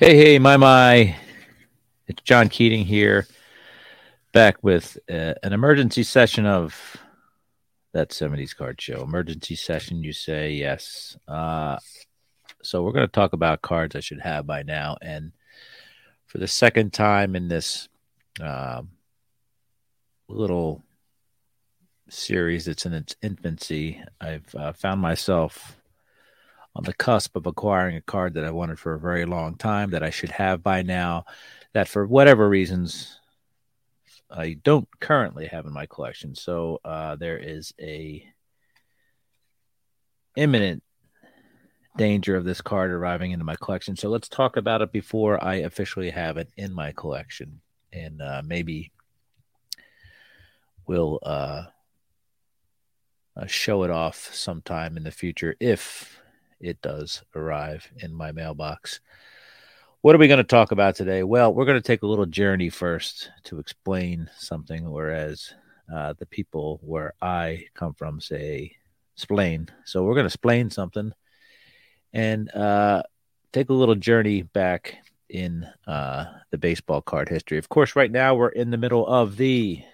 Hey, my. It's John Keating here, back with an emergency session of that 70s card show. Emergency session, you say? Yes. So we're going to talk about cards I should have by now. And for the second time in this um, little series that's in its infancy, I've found myself on the cusp of acquiring a card that I wanted for a very long time that I should have by now, that for whatever reasons I don't currently have in my collection. So there is a imminent danger of this card arriving into my collection. So let's talk about it before I officially have it in my collection, and maybe we'll show it off sometime in the future if it does arrive in my mailbox. What are we going to talk about today? Well, we're going to take a little journey first to explain something, whereas the people where I come from say splain. So we're going to splain something and take a little journey back in the baseball card history. Of course, right now we're in the middle of the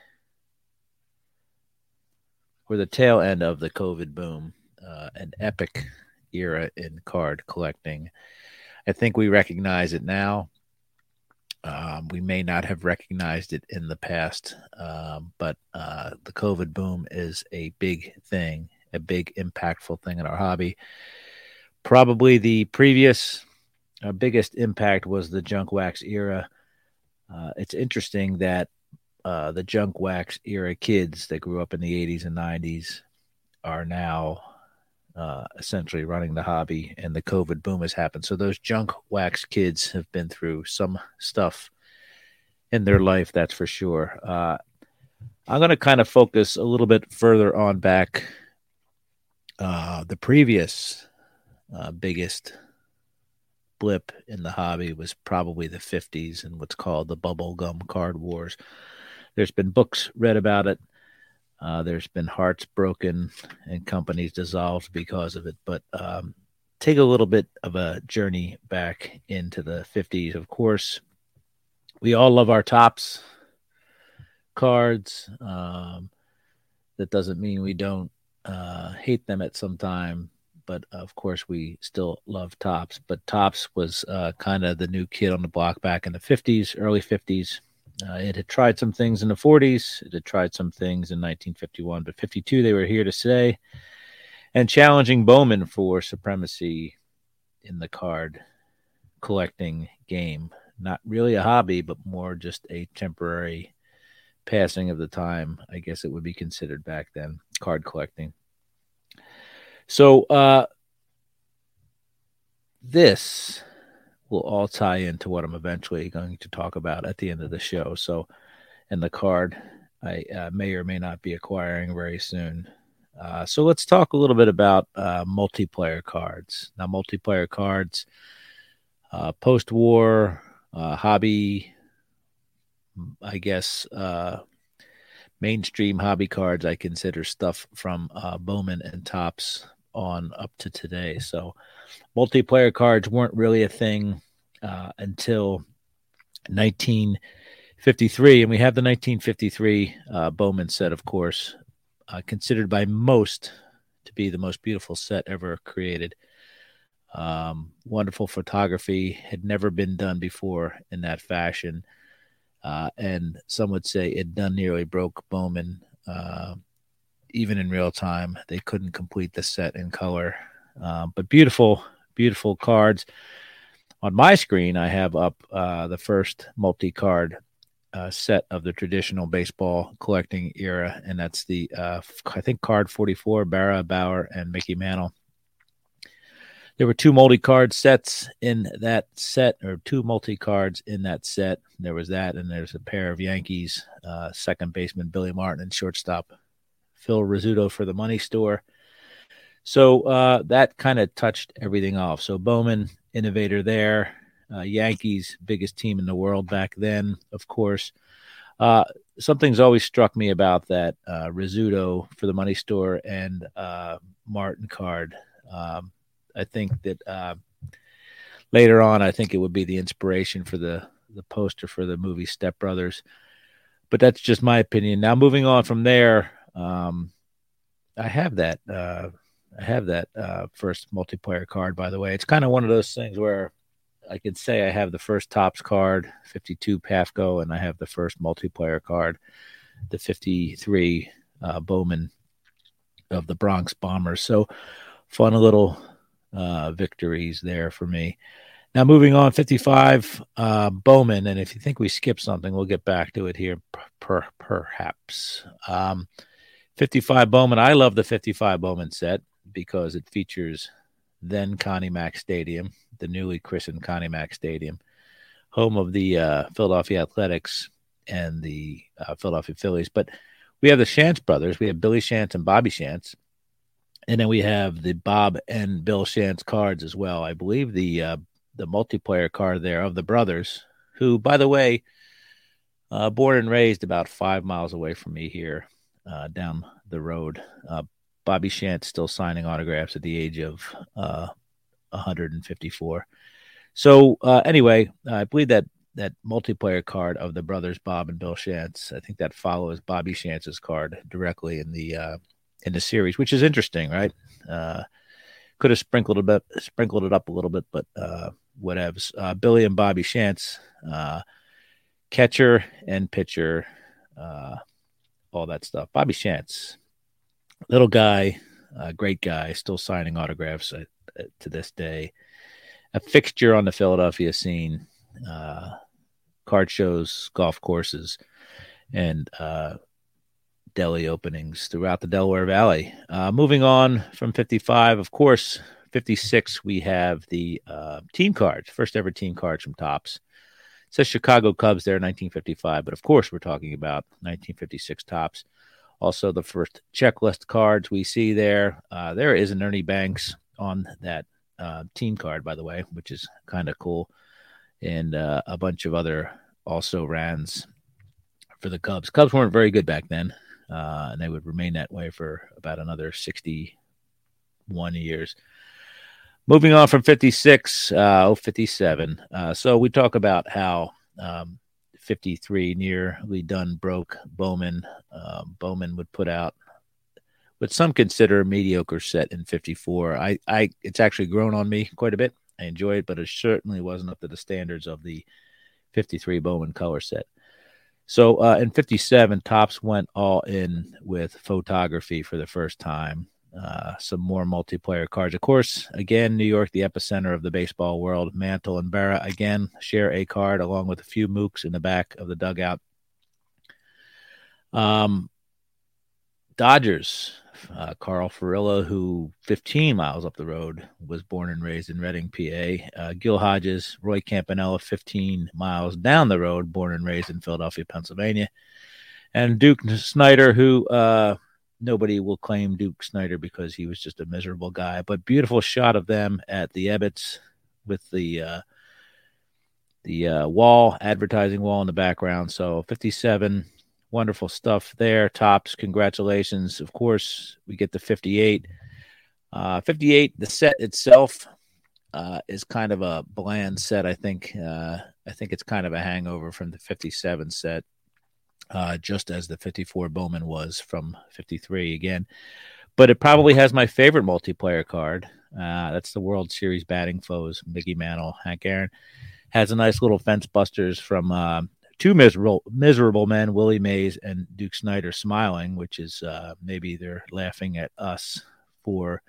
tail end of the COVID boom, an epic era in card collecting. I think we recognize it now. We may not have recognized it in the past, but the COVID boom is a big thing, a big impactful thing in our hobby. Probably the previous biggest impact was the junk wax era. It's interesting that the junk wax era kids that grew up in the 80s and 90s are now essentially running the hobby, and the COVID boom has happened. So those junk wax kids have been through some stuff in their life, that's for sure. I'm going to kind of focus a little bit further on back. The previous biggest blip in the hobby was probably the 50s and what's called the bubblegum card wars. There's been books read about it. There's been hearts broken and companies dissolved because of it. But take a little bit of a journey back into the 50s. Of course, we all love our Topps cards. That doesn't mean we don't hate them at some time. But of course, we still love Topps. But Topps was kind of the new kid on the block back in the 50s, early 50s. It had tried some things in the 40s. It had tried some things in 1951, but 52 they were here to stay and challenging Bowman for supremacy in the card collecting game. Not really a hobby, but more just a temporary passing of the time, I guess it would be considered back then, card collecting. So this will all tie into what I'm eventually going to talk about at the end of the show. So, and the card I may or may not be acquiring very soon. So let's talk a little bit about multiplayer cards. Now, multiplayer cards, post-war hobby, I guess, mainstream hobby cards, I consider stuff from Bowman and Topps on up to today. So multiplayer cards weren't really a thing until 1953. And we have the 1953 Bowman set, of course, considered by most to be the most beautiful set ever created. Wonderful photography, had never been done before in that fashion. And some would say it done nearly broke Bowman. Even in real time, they couldn't complete the set in color. But beautiful, beautiful cards. On my screen, I have up the first multi-card set of the traditional baseball collecting era, and that's the, I think, card 44, Barra, Bauer, and Mickey Mantle. There were two multi-card sets in that set, or two multi-cards in that set. There was that, and there's a pair of Yankees, second baseman Billy Martin and shortstop Phil Rizzuto for the money store. So that kind of touched everything off. So Bowman, innovator there. Yankees, biggest team in the world back then, of course. Something's always struck me about that Rizzuto for the money store and Martin card. I think that later on, I think it would be the inspiration for the poster for the movie Step Brothers. But that's just my opinion. Now, moving on from there, I have that. I have that first multiplayer card. By the way, it's kind of one of those things where I could say I have the first Topps card, 52 Pafko, and I have the first multiplayer card, the 53 Bowman of the Bronx Bombers. So fun little victories there for me. Now moving on, 55 Bowman, and if you think we skipped something, we'll get back to it here perhaps. 55 Bowman, I love the 55 Bowman set because it features then Connie Mack Stadium, the newly christened Connie Mack Stadium, home of the Philadelphia Athletics and the Philadelphia Phillies. But we have the Shantz brothers. We have Billy Shantz and Bobby Shantz. And then we have the Bob and Bill Shantz cards as well. I believe the multiplayer card there of the brothers, who, by the way, born and raised about 5 miles away from me here down the road. Bobby Shantz still signing autographs at the age of 154. So anyway, I believe that multiplayer card of the brothers Bob and Bill Shantz, I think that follows Bobby Shantz's card directly in the series, which is interesting, right? Could have sprinkled it up a little bit, but whatevs. Billy and Bobby Shantz, catcher and pitcher, all that stuff. Bobby Shantz, little guy, great guy, still signing autographs to this day. A fixture on the Philadelphia scene, card shows, golf courses, and deli openings throughout the Delaware Valley. Moving on from 55, of course, 56, we have the team cards, first ever team cards from Topps. It says Chicago Cubs there, 1955, but of course we're talking about 1956 Topps. Also, the first checklist cards we see there. There is an Ernie Banks on that team card, by the way, which is kind of cool. And a bunch of other also rans for the Cubs. Cubs weren't very good back then, and they would remain that way for about another 61 years. Moving on from 56, 57. So we talk about how 53 nearly done broke Bowman. Bowman would put out what some consider a mediocre set in 54. It's actually grown on me quite a bit. I enjoy it, but it certainly wasn't up to the standards of the 53 Bowman color set. So in 57, Topps went all in with photography for the first time. Some more multiplayer cards. Of course, again, New York, the epicenter of the baseball world. Mantle and Berra, again, share a card along with a few mooks in the back of the dugout. Dodgers, Carl Furillo, who 15 miles up the road was born and raised in Reading, PA. Gil Hodges, Roy Campanella, 15 miles down the road, born and raised in Philadelphia, Pennsylvania. And Duke Snider, who nobody will claim Duke Snider because he was just a miserable guy. But beautiful shot of them at the Ebbets with the wall, advertising wall in the background. So 57, wonderful stuff there. Topps, congratulations. Of course, we get the 58. 58, the set itself is kind of a bland set, I think. I think it's kind of a hangover from the 57 set. Just as the 54 Bowman was from 53 again. But it probably has my favorite multiplayer card. That's the World Series batting foes, Mickey Mantle, Hank Aaron. Has a nice little fence busters from two miserable men, Willie Mays and Duke Snider, smiling, which is maybe they're laughing at us for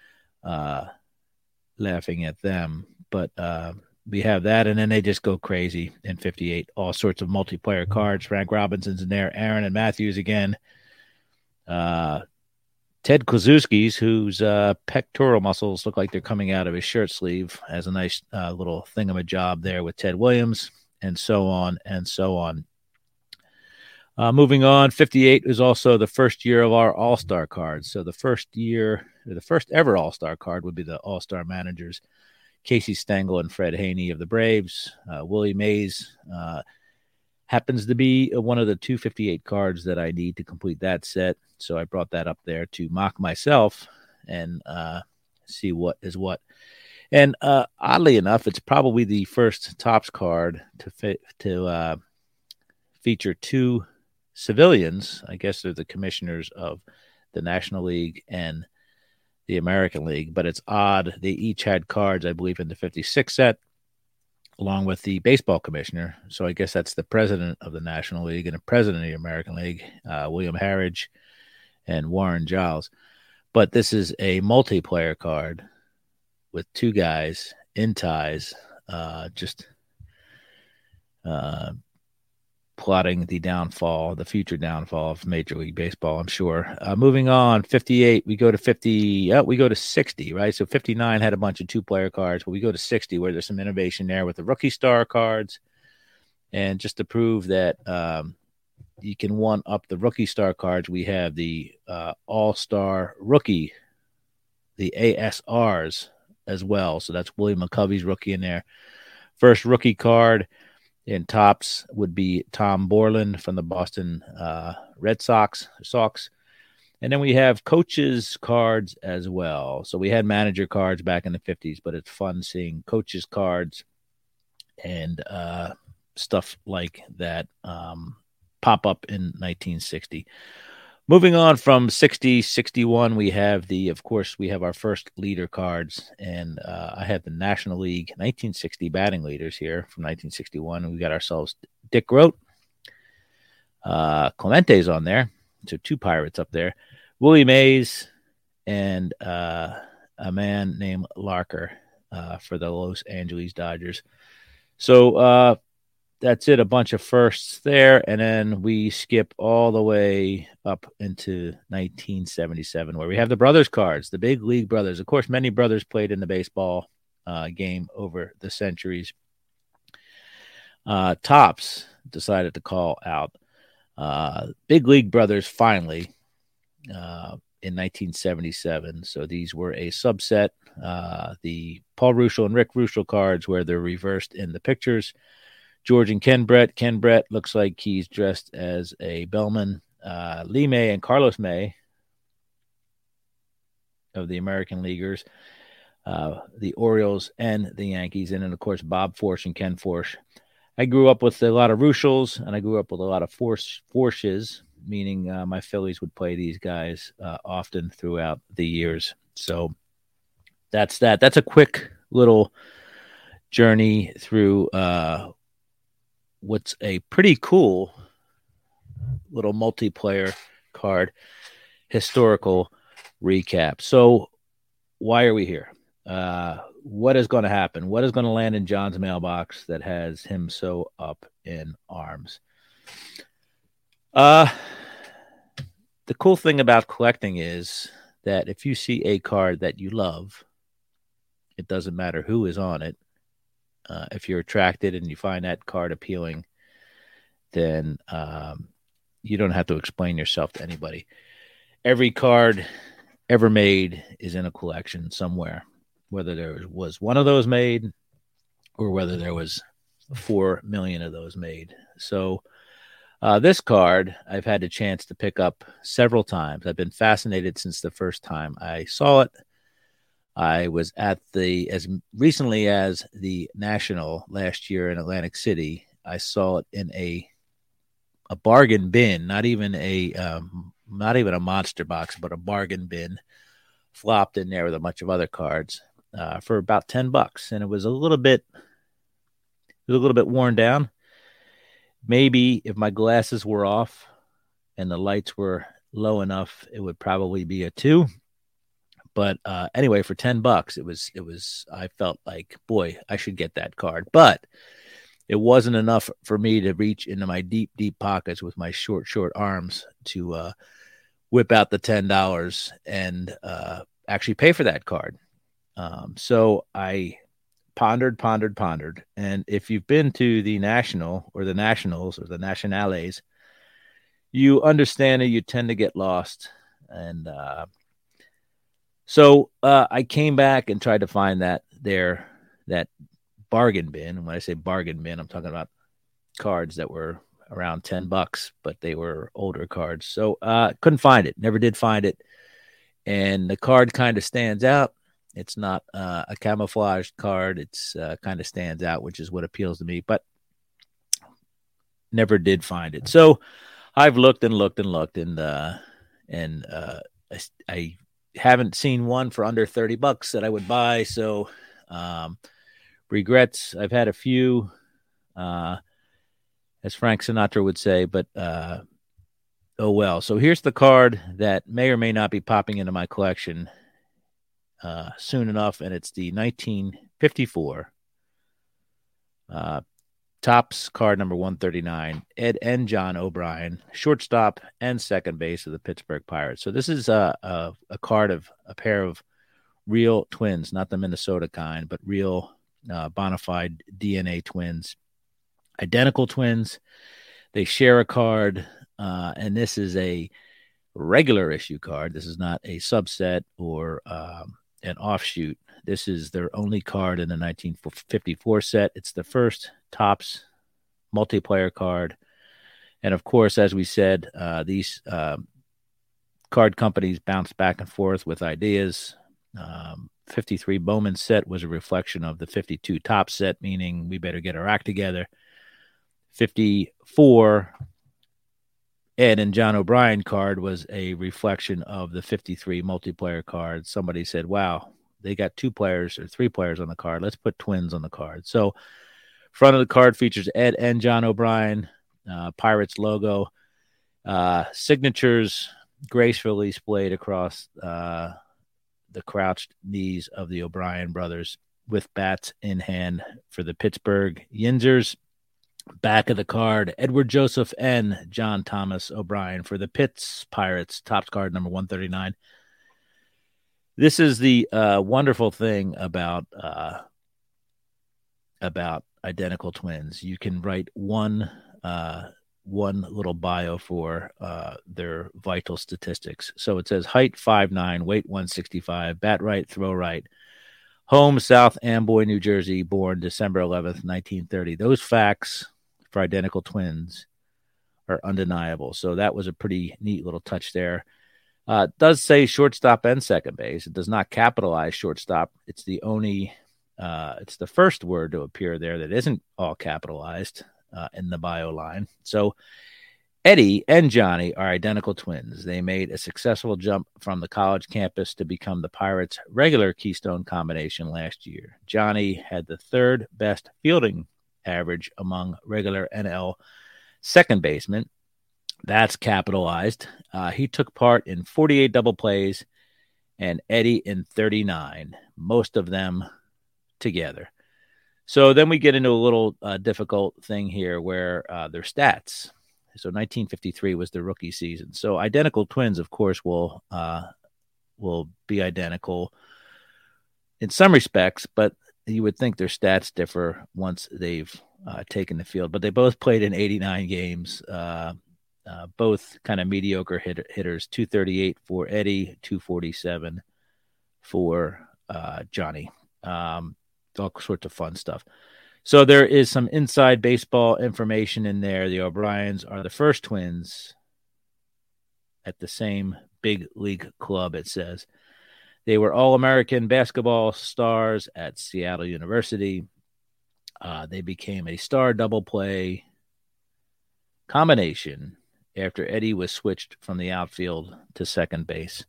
laughing at them. But we have that, and then they just go crazy in 58. All sorts of multiplayer cards. Frank Robinson's in there. Aaron and Matthews again. Ted Kluszewski's, whose pectoral muscles look like they're coming out of his shirt sleeve, has a nice little thingamajob there with Ted Williams, and so on and so on. Moving on, 58 is also the first year of our All-Star cards. So the first ever All-Star card would be the All-Star managers. Casey Stengel and Fred Haney of the Braves. Willie Mays happens to be one of the 258 cards that I need to complete that set. So I brought that up there to mock myself and see what is what. And oddly enough, it's probably the first Topps card to feature two civilians. I guess they're the commissioners of the National League and the American League, but it's odd. They each had cards, I believe, in the 56 set, along with the baseball commissioner. So I guess that's the president of the National League and the president of the American League, William Harridge and Warren Giles. But this is a multiplayer card with two guys in ties, just plotting the future downfall of Major League Baseball, I'm sure. Moving on, 58, we go to 60, right? So 59 had a bunch of two-player cards, but we go to 60 where there's some innovation there with the Rookie Star cards. And just to prove that you can one-up the Rookie Star cards, we have the All-Star Rookie, the ASRs as well. So that's William McCovey's rookie in there. First rookie card in Topps would be Tom Borland from the Boston Red Sox. And then we have coaches cards as well. So we had manager cards back in the 50s, but it's fun seeing coaches cards and stuff like that pop up in 1960. Moving on from 60, 61, we have our first leader cards, and I have the National League 1960 batting leaders here from 1961. We got ourselves Dick Groat, Clemente's on there, so two Pirates up there, Willie Mays, and a man named Larker for the Los Angeles Dodgers. So that's it, a bunch of firsts there, and then we skip all the way up into 1977, where we have the brothers cards, the big league brothers. Of course, many brothers played in the baseball game over the centuries. Topps decided to call out big league brothers finally in 1977. So these were a subset. The Paul Ruschel and Rick Ruschel cards, where they're reversed in the pictures. George and Ken Brett. Ken Brett looks like he's dressed as a bellman. Lee May and Carlos May of the American Leaguers, the Orioles and the Yankees, and then, of course, Bob Forsch and Ken Forsch. I grew up with a lot of Ruschels, and I grew up with a lot of Forsches, meaning my Phillies would play these guys often throughout the years. So that's that. That's a quick little journey through what's a pretty cool little multiplayer card historical recap. So why are we here? What is going to happen? What is going to land in John's mailbox that has him so up in arms? The cool thing about collecting is that if you see a card that you love, it doesn't matter who is on it. If you're attracted and you find that card appealing, then you don't have to explain yourself to anybody. Every card ever made is in a collection somewhere, whether there was one of those made or whether there was 4 million of those made. So this card I've had the chance to pick up several times. I've been fascinated since the first time I saw it. I was at as recently as the National last year in Atlantic City. I saw it in a bargain bin, not even a monster box, but a bargain bin, flopped in there with a bunch of other cards for about $10, and it was a little bit worn down. Maybe if my glasses were off and the lights were low enough, it would probably be a 2. But anyway, for $10, it was. I felt like, boy, I should get that card. But it wasn't enough for me to reach into my deep, deep pockets with my short arms to whip out the $10 and actually pay for that card. So I pondered. And if you've been to the National or the Nationals or the Nationales, you understand that you tend to get lost. And so I came back and tried to find that bargain bin. And when I say bargain bin, I'm talking about cards that were around $10, but they were older cards. So couldn't find it. Never did find it. And the card kind of stands out. It's not a camouflaged card. It's kind of stands out, which is what appeals to me, but never did find it. So I've looked and looked and looked, and I haven't seen one for under $30 that I would buy. So regrets. I've had a few, as Frank Sinatra would say, but oh well. So here's the card that may or may not be popping into my collection soon enough, and it's the 1954 Topps card number 139, Ed and John O'Brien, shortstop and second base of the Pittsburgh Pirates. So this is a card of a pair of real twins, not the Minnesota kind, but real bona fide DNA twins, identical twins. They share a card, and this is a regular issue card. This is not a subset or an offshoot. This is their only card in the 1954 set. It's the first Topps multiplayer card. And of course, as we said, these card companies bounce back and forth with ideas. 53 Bowman set was a reflection of the 52 Topps set, meaning we better get our act together. 54 Ed and John O'Brien card was a reflection of the 53 multiplayer card. Somebody said, wow, they got 2 players or 3 players on the card. Let's put twins on the card. So front of the card features Ed and John O'Brien, Pirates logo, signatures gracefully splayed across the crouched knees of the O'Brien brothers with bats in hand for the Pittsburgh Yinzers. Back of the card, Edward Joseph and John Thomas O'Brien for the Pitts Pirates, Topps card number 139. This is the wonderful thing about identical twins. You can write one little bio for their vital statistics. So it says height 5'9", weight 165, bat right, throw right. Home, South Amboy, New Jersey, born December 11th, 1930. Those facts for identical twins are undeniable. So that was a pretty neat little touch there. It does say shortstop and second base. It does not capitalize shortstop. It's the only, it's the first word to appear there that isn't all capitalized in the bio line. So Eddie and Johnny are identical twins. They made a successful jump from the college campus to become the Pirates' regular Keystone combination last year. Johnny had the third best fielding average among regular NL second basemen. That's capitalized. He took part in 48 double plays and Eddie in 39, most of them together. So then we get into a little difficult thing here where their stats. So 1953 was the rookie season. So identical twins, of course, will be identical in some respects, but you would think their stats differ once they've taken the field. But they both played in 89 games, both kind of mediocre hitters, 238 for Eddie, 247 for Johnny. All sorts of fun stuff. So there is some inside baseball information in there. The O'Briens are the first twins at the same big league club, it says. They were All-American basketball stars at Seattle University. They became a star double play combination after Eddie was switched from the outfield to second base.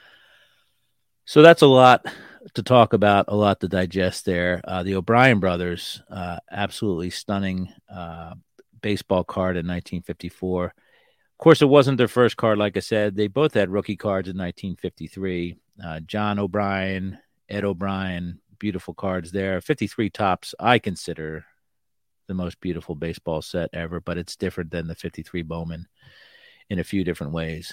So that's a lot to talk about, a lot to digest there. The O'Brien brothers, absolutely stunning baseball card in 1954. Of course, it wasn't their first card, like I said. They both had rookie cards in 1953. John O'Brien, Ed O'Brien, beautiful cards there. 53 Topps, I consider the most beautiful baseball set ever, but it's different than the 53 Bowman in a few different ways.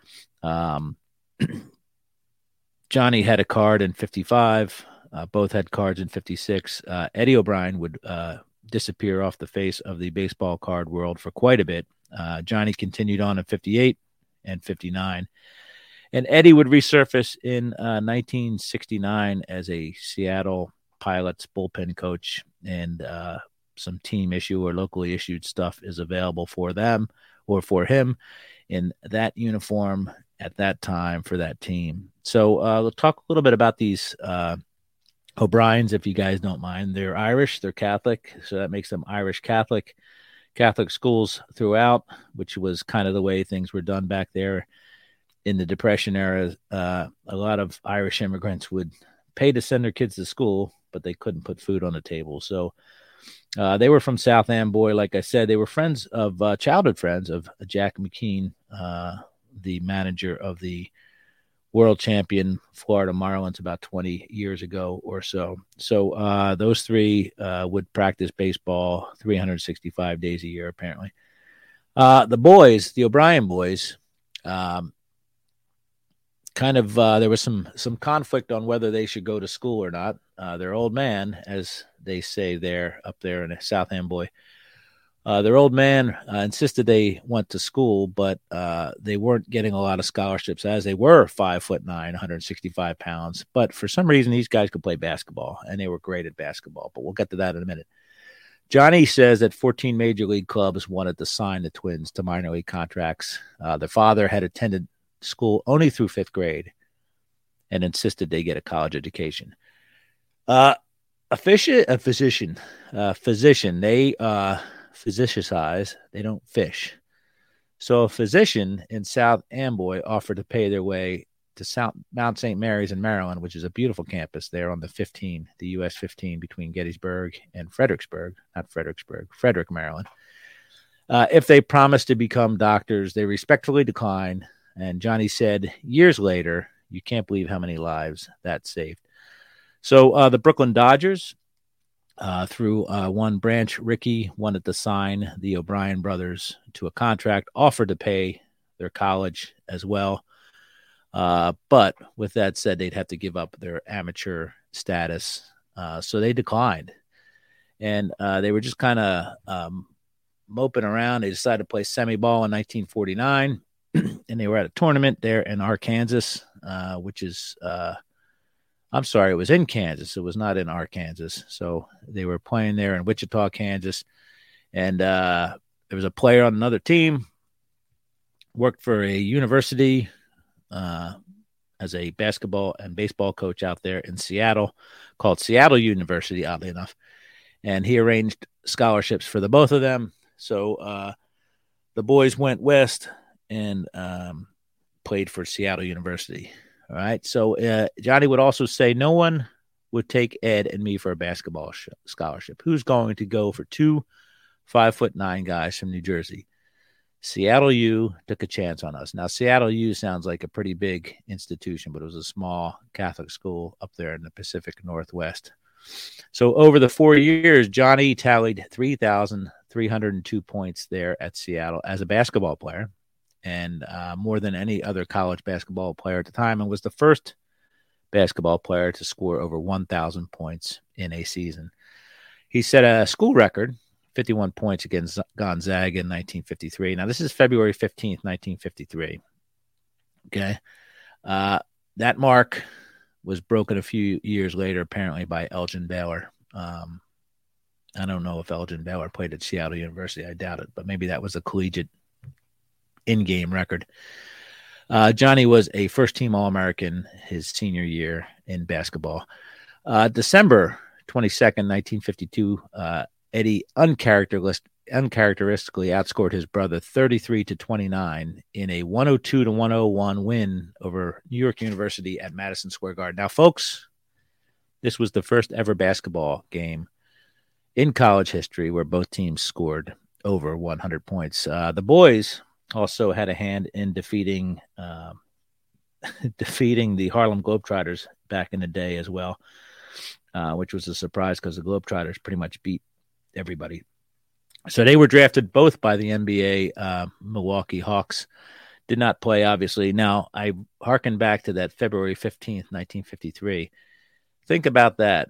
Johnny had a card in 55. Both had cards in 56. Eddie O'Brien would disappear off the face of the baseball card world for quite a bit. Johnny continued on in 58 and 59. And Eddie would resurface in 1969 as a Seattle Pilots bullpen coach and some team issue or locally issued stuff is available for them or for him in that uniform at that time for that team. So we'll talk a little bit about these O'Briens, if you guys don't mind. They're Irish, they're Catholic, so that makes them Irish Catholic. Catholic schools throughout, which was kind of the way things were done back there in the Depression era. A lot of Irish immigrants would pay to send their kids to school, but they couldn't put food on the table. So they were from South Amboy. Like I said, they were friends of childhood friends of Jack McKean, the manager of the world champion Florida Marlins about 20 years ago or so. So those three would practice baseball 365 days a year, apparently. The boys, the O'Brien boys, there was some conflict on whether they should go to school or not. Their old man, as they say up there in South Amboy, their old man insisted they went to school, but they weren't getting a lot of scholarships as they were 5'9", 165 pounds. But for some reason, these guys could play basketball, and they were great at basketball. But we'll get to that in a minute. Johnny says that 14 major league clubs wanted to sign the twins to minor league contracts. Their father had attended school only through fifth grade and insisted they get a college education. A physician, they physicianize, they don't fish. So a physician in South Amboy offered to pay their way to Mount St. Mary's in Maryland, which is a beautiful campus there on the US 15 between Gettysburg and Frederick, Maryland. If they promised to become doctors, they respectfully declined. And Johnny said years later, you can't believe how many lives that saved. So the Brooklyn Dodgers, through one branch, Ricky wanted to sign the O'Brien brothers to a contract, offered to pay their college as well. But with that said, they'd have to give up their amateur status. So they declined. And they were just kind of moping around. They decided to play semi-ball in 1949. And they were at a tournament there in Arkansas, which is it was in Kansas. It was not in Arkansas. So they were playing there in Wichita, Kansas. And there was a player on another team, worked for a university as a basketball and baseball coach out there in Seattle, called Seattle University, oddly enough. And he arranged scholarships for the both of them. So the boys went west and played for Seattle University. All right. So Johnny would also say no one would take Ed and me for a basketball scholarship. Who's going to go for two 5'9" guys from New Jersey? Seattle U took a chance on us. Now, Seattle U sounds like a pretty big institution, but it was a small Catholic school up there in the Pacific Northwest. So over the 4 years, Johnny tallied 3,302 points there at Seattle as a basketball player, and more than any other college basketball player at the time, and was the first basketball player to score over 1,000 points in a season. He set a school record, 51 points against Gonzaga in 1953. Now, this is February 15th, 1953. Okay. That mark was broken a few years later, apparently, by Elgin Baylor. I don't know if Elgin Baylor played at Seattle University. I doubt it, but maybe that was a collegiate in-game record. Johnny was a first-team All-American his senior year in basketball. December 22nd, 1952, Eddie uncharacteristically outscored his brother 33-29 in a 102-101 win over New York University at Madison Square Garden. Now, folks, this was the first ever basketball game in college history where both teams scored over 100 points. The boys also had a hand in defeating the Harlem Globetrotters back in the day as well, which was a surprise because the Globetrotters pretty much beat everybody. So they were drafted both by the NBA Milwaukee Hawks. Did not play, obviously. Now, I hearken back to that February 15th, 1953. Think about that.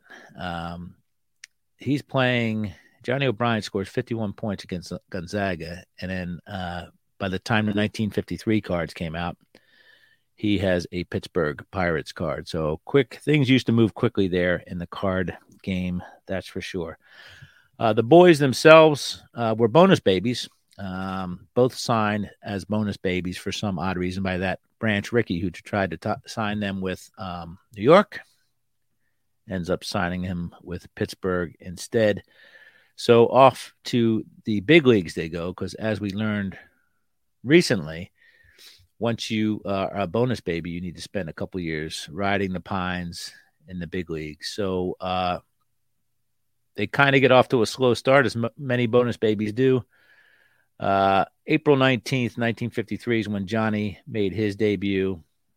He's playing – Johnny O'Brien scores 51 points against Gonzaga, and then by the time the 1953 cards came out, he has a Pittsburgh Pirates card. So things used to move quickly there in the card game, that's for sure. The boys themselves were bonus babies. Both signed as bonus babies for some odd reason by that Branch Rickey, who tried to sign them with New York, ends up signing him with Pittsburgh instead. So off to the big leagues they go, because as we learned recently, once you are a bonus baby, you need to spend a couple years riding the pines in the big leagues. So they kind of get off to a slow start, as many bonus babies do. April 19th, 1953 is when Johnny made his debut.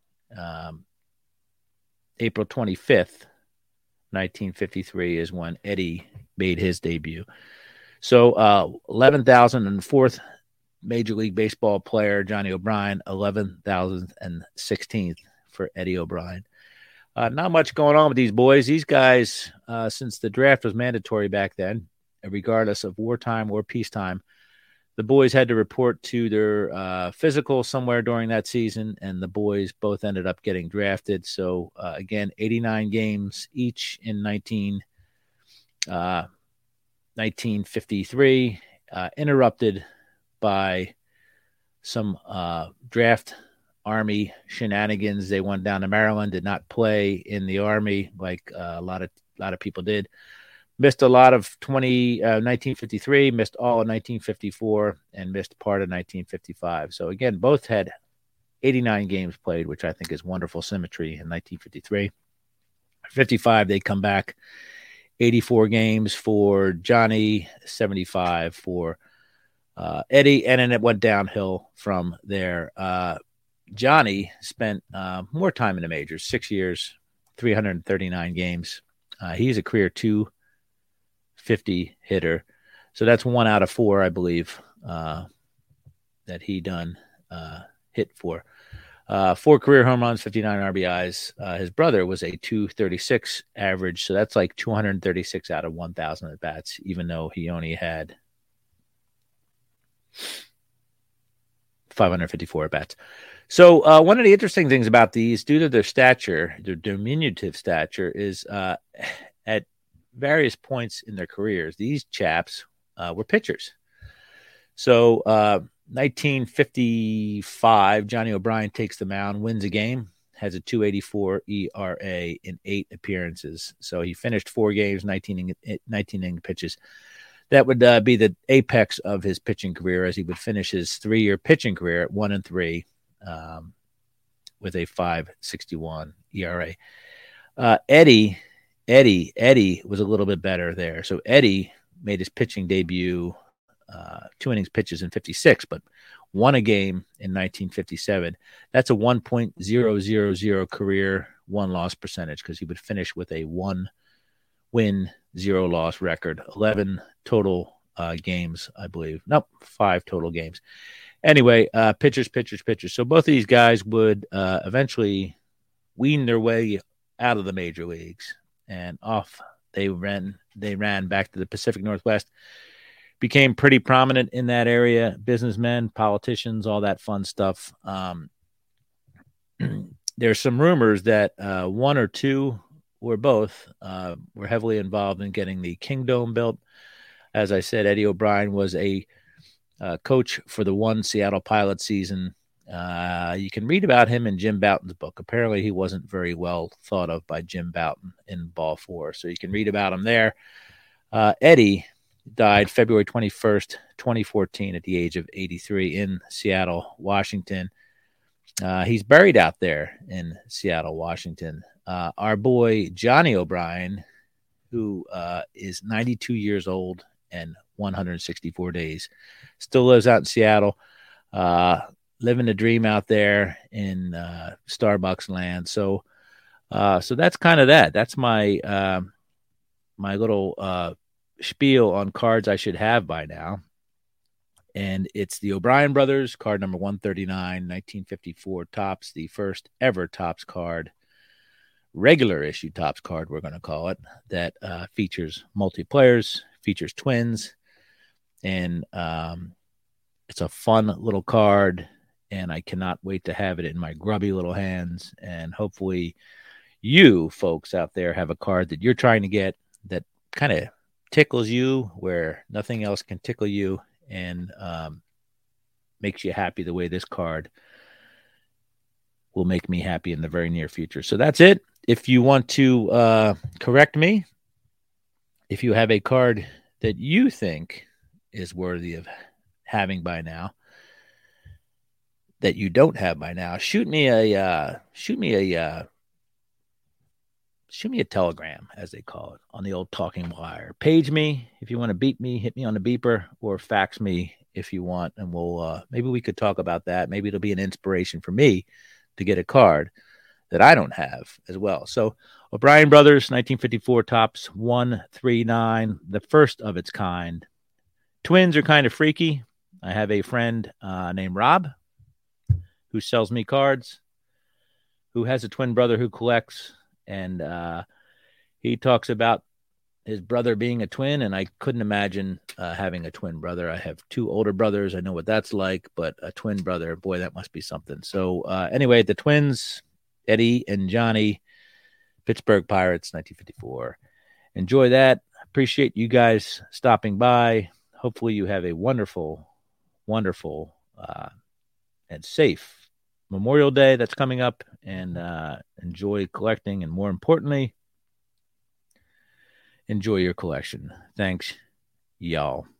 April 25th, 1953 is when Eddie made his debut. So 11,004th Major League Baseball player, Johnny O'Brien, 11,016th for Eddie O'Brien. Not much going on with these boys. These guys, since the draft was mandatory back then, regardless of wartime or peacetime, the boys had to report to their physical somewhere during that season, and the boys both ended up getting drafted. So, again, 89 games each in 1953, interrupted by some draft Army shenanigans. They went down to Maryland, did not play in the Army like a lot of people did. Missed a lot of 1953, missed all of 1954, and missed part of 1955. So again, both had 89 games played, which I think is wonderful symmetry in 1953. 55, they come back 84 games for Johnny, 75 for Eddie, and then it went downhill from there. Johnny spent more time in the majors, 6 years, 339 games. He's a career 250 hitter. So that's 1 out of 4, I believe, that he done hit for. 4 career home runs, 59 RBIs. His brother was a 236 average, so that's like 236 out of 1,000 at bats, even though he only had 554 at bats. So one of the interesting things about these, due to their stature, their diminutive stature, is at various points in their careers, these chaps were pitchers. So 1955, Johnny O'Brien takes the mound, wins a game, has a 2.84 ERA in 8 appearances. So he finished 4 games, 19 inning pitches. That would be the apex of his pitching career, as he would finish his 3-year pitching career at 1-3 with a 5.61 ERA. Eddie was a little bit better there. So Eddie made his pitching debut, 2 innings pitches in 56, but won a game in 1957. That's a 1.000 career 1-loss percentage, because he would finish with a 1-win, 0-loss record. 11 total games, I believe. Nope, 5 total games. Anyway, pitchers. So both of these guys would eventually wean their way out of the major leagues, and off they ran back to the Pacific Northwest. Became pretty prominent in that area, businessmen, politicians, all that fun stuff. There's some rumors that 1 or 2 or both were heavily involved in getting the Kingdome built. As I said, Eddie O'Brien was a coach for the 1 Seattle Pilots season. You can read about him in Jim Bouton's book. Apparently, he wasn't very well thought of by Jim Bouton in Ball 4, so you can read about him there. Eddie died February 21st, 2014, at the age of 83 in Seattle, Washington. He's buried out there in Seattle, Washington. Our boy Johnny O'Brien, who is 92 years old and 164 days, still lives out in Seattle, living the dream out there in Starbucks land. So that's kind of that. That's my my little spiel on cards I should have by now. And it's the O'Brien brothers, card number 139, 1954 Topps, the first ever Topps card, regular issue Topps card, we're going to call it, that features multiplayers, features twins, and it's a fun little card, and I cannot wait to have it in my grubby little hands. And hopefully you folks out there have a card that you're trying to get that kind of tickles you where nothing else can tickle you, and makes you happy the way this card will make me happy in the very near future. So that's it. If you want to correct me, if you have a card that you think is worthy of having by now, that you don't have by now, shoot me a telegram, as they call it, on the old talking wire. Page me if you want to beat me, hit me on the beeper, or fax me if you want, and we'll maybe we could talk about that. Maybe it'll be an inspiration for me to get a card that I don't have as well. So O'Brien Brothers, 1954 Topps 139, the first of its kind. Twins are kind of freaky. I have a friend named Rob who sells me cards, who has a twin brother who collects, and he talks about his brother being a twin, and I couldn't imagine having a twin brother. I have two older brothers. I know what that's like, but a twin brother, boy, that must be something. So anyway, the twins, Eddie and Johnny, Pittsburgh Pirates, 1954. Enjoy that. Appreciate you guys stopping by. Hopefully you have a wonderful, wonderful and safe Memorial Day that's coming up, and enjoy collecting, and more importantly, enjoy your collection. Thanks, y'all.